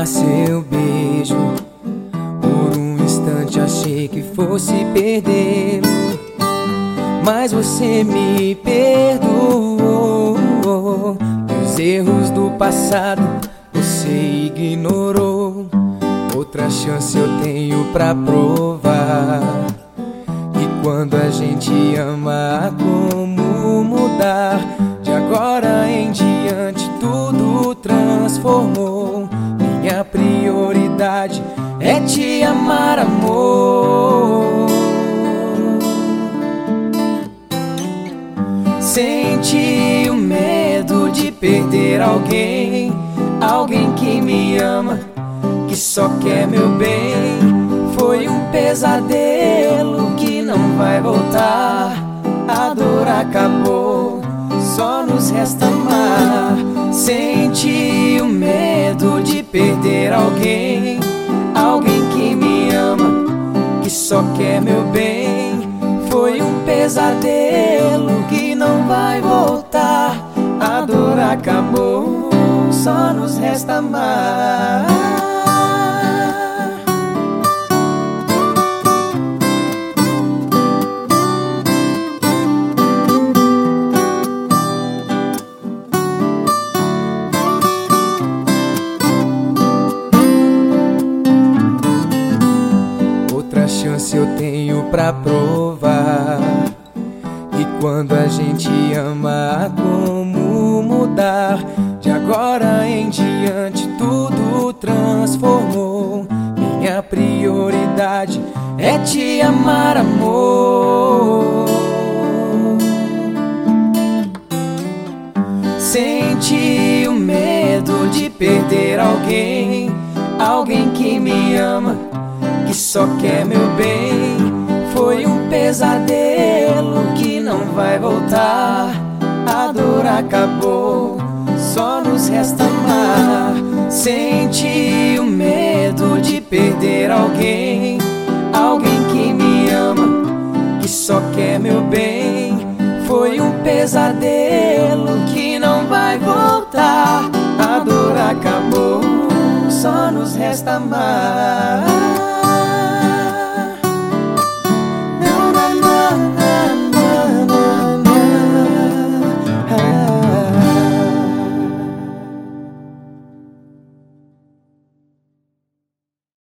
tomar seu beijo. Por um instante achei que fosse perdê-lo, mas você me perdoou. Os erros do passado você ignorou. Outra chance eu tenho pra provar. E quando a gente ama, há como mudar. De agora em diante tudo transformou. Minha prioridade é te amar, amor. Senti o medo de perder alguém, alguém que me ama, que só quer meu bem. Foi um pesadelo que não vai voltar. A dor acabou, só nos resta amar. Senti o medo de perder alguém, alguém que me ama, que só quer meu bem. Foi um pesadelo que não vai voltar. A dor acabou, só nos resta amar. Outra chance eu tenho pra provar. E quando a gente ama, há como mudar. De agora em diante tudo transformou. Minha prioridade é te amar, amor. Senti o medo de perder alguém, alguém que me ama, que só quer meu bem. Foi um pesadelo que não vai voltar. A dor acabou, só nos resta amar. Senti o medo de perder alguém, alguém que me ama, que só quer meu bem. Foi um pesadelo que não vai voltar. A dor acabou, só nos resta amar.